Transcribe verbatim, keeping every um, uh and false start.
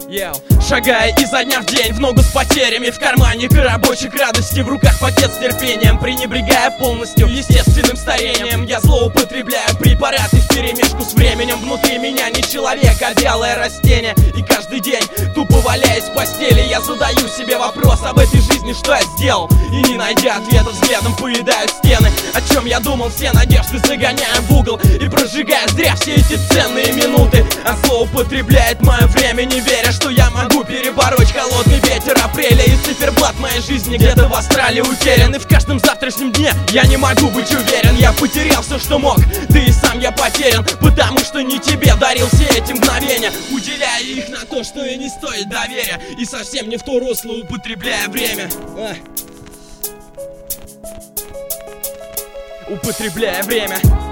Yeah. Шагая изо дня в день, в ногу с потерями, в кармане коробочек радости, в руках пакет с терпением, пренебрегая полностью естественным старением. Я злоупотребляю препараты вперемешку с временем. Внутри меня не человек, а белое растение. И каждый день, тупо валяясь в постели, я задаю себе вопрос об этой жизни, что я сделал. И не найдя ответа, взглядом поедаю стены. О чем я думал, все надежды загоняю в угол и прожигая зря все эти ценные минуты. А злоупотребляет мое время, не веря, что я могу перебороть холодный ветер апреля. И циферблат моей жизни где-то в астрале утерян. И в каждом завтрашнем дне я не могу быть уверен. Я потерял все, что мог, да и сам я потерян, потому что не тебе дарил все эти мгновения, уделяя их на то, что и не стоит доверия, и совсем не в то русло употребляя время. а. Употребляя время.